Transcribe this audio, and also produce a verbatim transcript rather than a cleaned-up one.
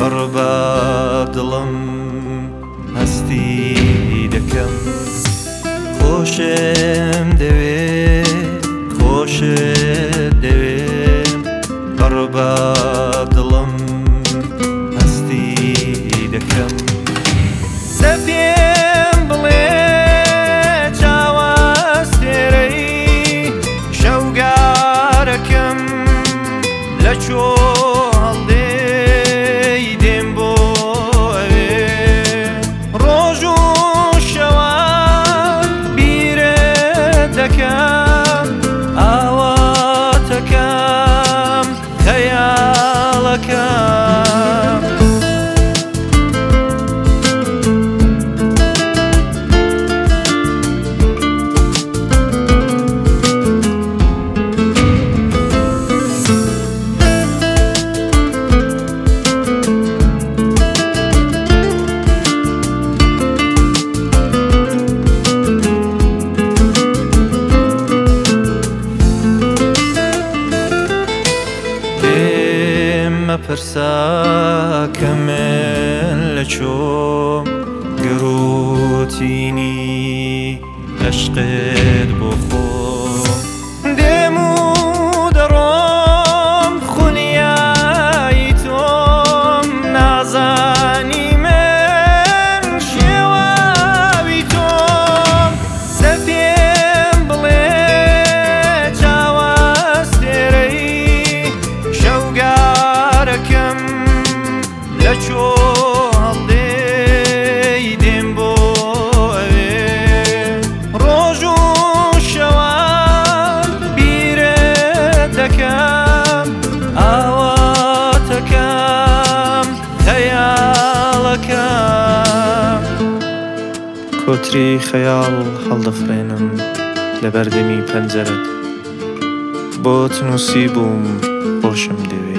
بە دڵم هەستی دەکەم خۆشم دەوێت خۆشت دەوێم بڕ بە دڵم هەستی دەکەم سە پێم بڵێ چاوەستێرەی شەوگارەکەم لە چۆ هەڵدەی دێم بۆ ئەوێ ڕۆژ و شەوان بیرت دەکەم ئاواتەکەم خەیاڵەکەم مەپرسە کە من لە چۆم گروتینی عشقت بۆ خۆم دێم و دەڕۆم خونیایی تۆم نازانی من شێواوی تۆم سە پێم بڵێ چاوەستێرەی شەوگارەکەم لە چۆ هەڵدەی دێم بۆ ئەوێ ڕۆژ و شەوان بیرت دەکەم ئاواتەکەم خەیاڵەکەم کۆتری خەیاڵ هەڵدەفڕێنم لە بەردەمی پەنجەرەت بۆت نووسی بووم خۆشم دەوێت